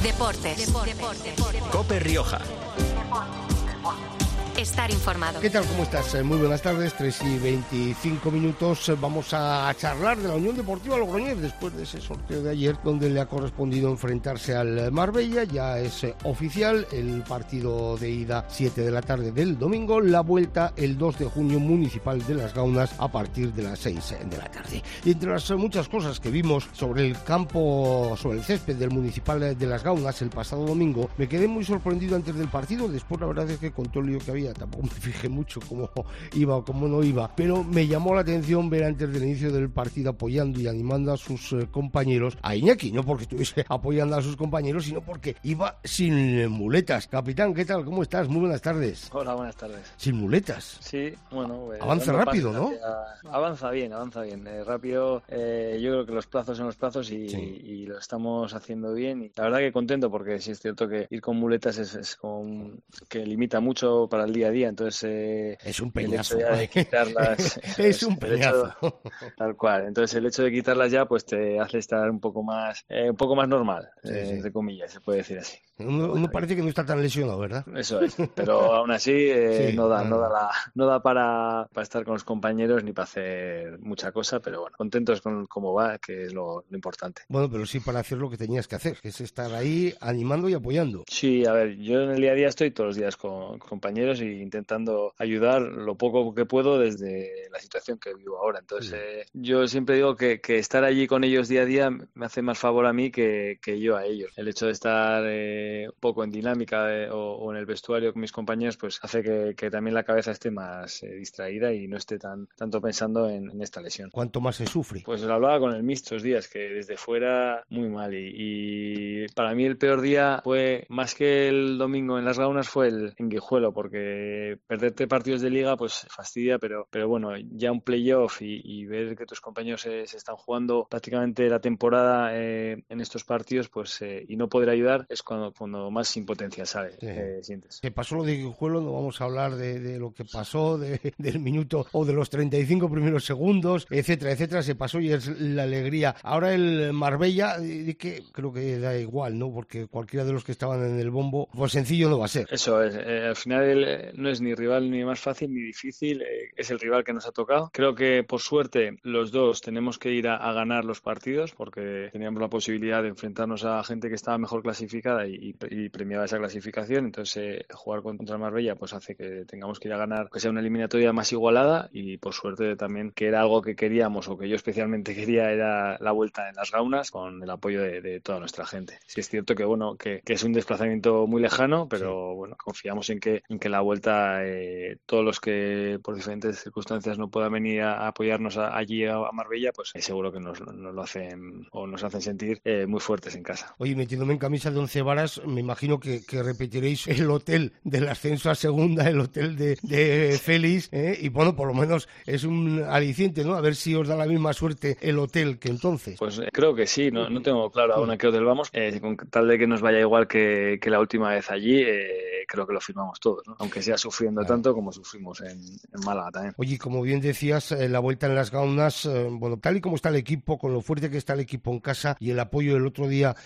Deportes. COPE Rioja. Estar informado. ¿Qué tal? ¿Cómo estás? Muy buenas tardes, 3:25. Vamos a charlar de la Unión Deportiva Logroñés después de ese sorteo de ayer donde le ha correspondido enfrentarse al Marbella. Ya es oficial el partido de ida 7 de la tarde del domingo, la vuelta el 2 de junio Municipal de Las Gaunas a partir de las 6 de la tarde. Y entre las muchas cosas que vimos sobre el campo, sobre el césped del Municipal de Las Gaunas el pasado domingo, me quedé muy sorprendido antes del partido. Después la verdad es que con todo el lío que había tampoco me fijé mucho cómo iba o cómo no iba, pero me llamó la atención ver antes del inicio del partido apoyando y animando a sus compañeros, a Iñaki, no porque estuviese apoyando a sus compañeros, sino porque iba sin muletas. Capitán, ¿qué tal? ¿Cómo estás? Muy buenas tardes. Hola, buenas tardes. ¿Sin muletas? Sí, bueno... avanza rápido, ¿no? Avanza bien. Rápido, yo creo que los plazos son los plazos sí. y lo estamos haciendo bien. Y la verdad que contento porque sí es cierto que ir con muletas es como que limita mucho para el día a día, entonces es un peñazo. El hecho de quitarlas es un peñazo. Tal cual. Entonces el hecho de quitarlas ya pues te hace estar un poco más normal, sí. entre comillas, se puede decir así. Uno parece que no está tan lesionado, ¿verdad? Eso es, pero aún así sí, no da para estar con los compañeros ni para hacer mucha cosa, pero bueno, contentos con cómo va, que es lo importante. Bueno, pero sí para hacer lo que tenías que hacer, que es estar ahí animando y apoyando. Sí, a ver, yo en el día a día estoy todos los días con compañeros y intentando ayudar lo poco que puedo desde la situación que vivo ahora. Entonces, yo siempre digo que estar allí con ellos día a día me hace más favor a mí que yo a ellos. El hecho de estar un poco en dinámica o en el vestuario con mis compañeros, pues hace que también la cabeza esté más distraída y no esté tanto pensando en esta lesión. ¿Cuánto más se sufre? Pues lo hablaba con el Mix estos días, que desde fuera muy mal y para mí el peor día fue, más que el domingo en Las Gaunas, fue en Guijuelo, porque perderte partidos de liga pues fastidia, pero bueno, ya un playoff y ver que tus compañeros se están jugando prácticamente la temporada en estos partidos, pues y no poder ayudar es cuando más impotencia sientes. Que pasó lo de Guijuelo, no vamos a hablar de lo que pasó, del minuto o de los 35 primeros segundos, etcétera, se pasó y es la alegría. Ahora el Marbella, que creo que da igual, ¿no? Porque cualquiera de los que estaban en el bombo, pues sencillo no va a ser. Eso es, al final no es ni rival ni más fácil ni difícil, es el rival que nos ha tocado. Creo que por suerte los dos tenemos que ir a ganar los partidos porque teníamos la posibilidad de enfrentarnos a gente que estaba mejor clasificada y premiaba esa clasificación. Entonces jugar contra el Marbella pues hace que tengamos que ir a ganar, que sea una eliminatoria más igualada, y por suerte también que era algo que queríamos o que yo especialmente quería, era la vuelta en Las Gaunas con el apoyo de toda nuestra gente. Sí es cierto que bueno que es un desplazamiento muy lejano, pero sí, bueno, confiamos en que la vuelta todos los que por diferentes circunstancias no puedan venir a apoyarnos allí a Marbella, pues seguro que nos lo hacen o nos hacen sentir muy fuertes en casa. Oye, metiéndome en camisa de 11 varas, me imagino que repetiréis el hotel del ascenso a segunda, el hotel de Félix, y bueno, por lo menos es un aliciente, ¿no? A ver si os da la misma suerte el hotel que entonces. Pues creo que sí, no tengo claro aún a qué hotel vamos, con tal de que nos vaya igual que la última vez allí, creo que lo firmamos todos, ¿no? Aunque sea sufriendo tanto como sufrimos en Málaga también. Oye, como bien decías, la vuelta en Las Gaunas, bueno, tal y como está el equipo, con lo fuerte que está el equipo en casa y el apoyo del otro día,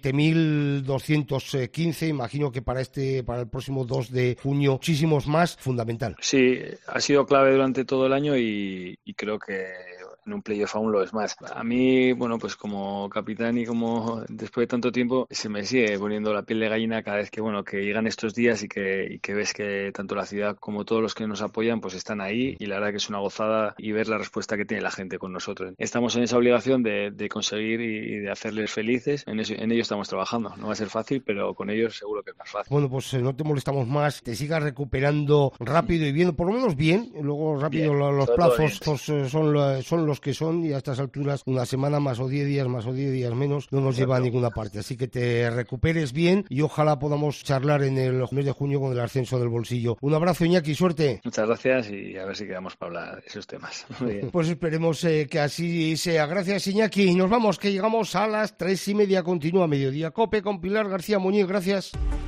7.215, imagino que para el próximo 2 de junio, muchísimos más, fundamental. Sí, ha sido clave durante todo el año y creo que en un playoff aún lo es más. A mí, bueno, pues como capitán y como después de tanto tiempo, se me sigue poniendo la piel de gallina cada vez que llegan estos días y que ves que tanto la ciudad como todos los que nos apoyan pues están ahí, y la verdad que es una gozada y ver la respuesta que tiene la gente con nosotros. Estamos en esa obligación de conseguir y de hacerles felices. En ello estamos trabajando. No va a ser fácil, pero con ellos seguro que es más fácil. Bueno, pues no te molestamos más, te sigas recuperando rápido y bien, por lo menos bien. Luego rápido bien, los plazos son los que son, y a estas alturas una semana más o 10 días más o 10 días menos no nos lleva a ninguna parte. Así que te recuperes bien y ojalá podamos charlar en el mes de junio con el ascenso del bolsillo. Un abrazo, Iñaki, suerte. Muchas gracias y a ver si quedamos para hablar de esos temas. Muy bien. Pues esperemos que así sea. Gracias, Iñaki. Nos vamos, que llegamos a las 3:30. Continúa Mediodía Cope con Pilar García Muñiz. Gracias.